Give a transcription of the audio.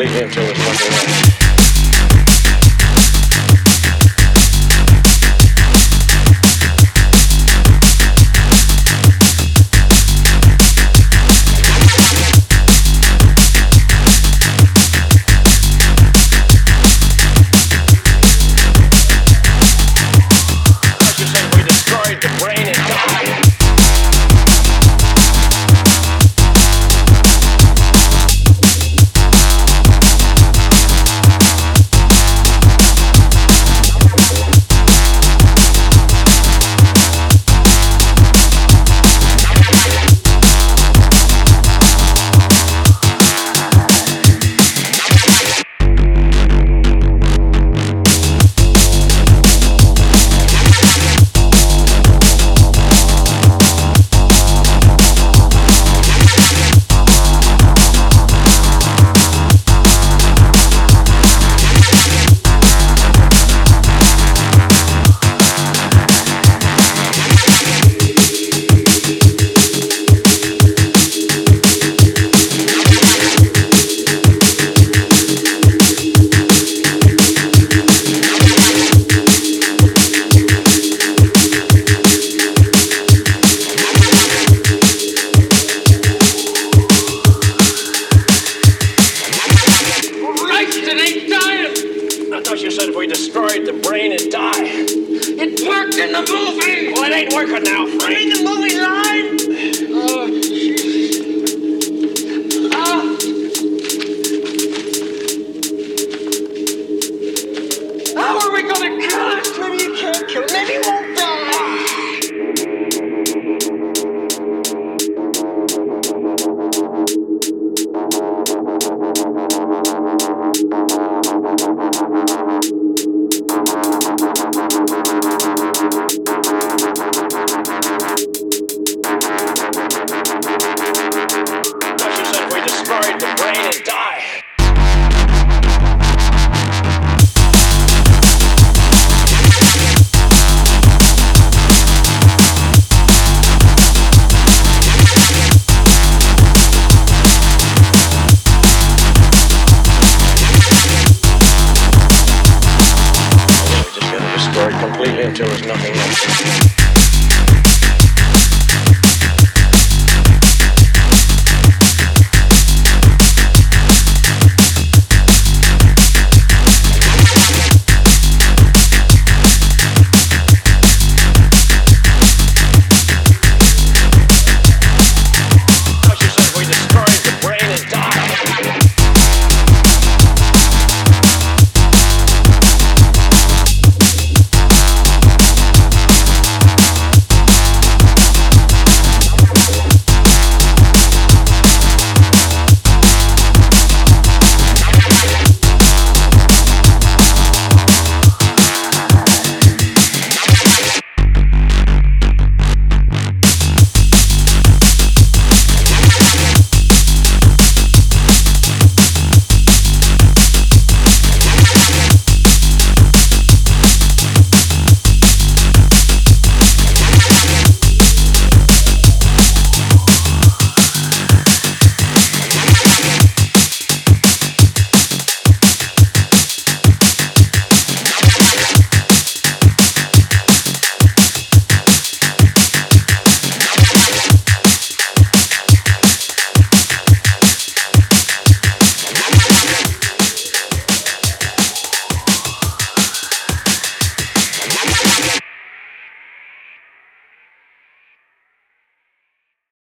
completely until there's nothing left. You said if we destroyed the brain, it'd die. It worked in the movie! Well, it ain't working now, I Frank. mean the movie line! Oh, Jesus. How are we gonna kill it? Maybe you can't kill it. Maybe it won't die. Destroyed the brain and die. We're just gonna destroy it completely until there's nothing left.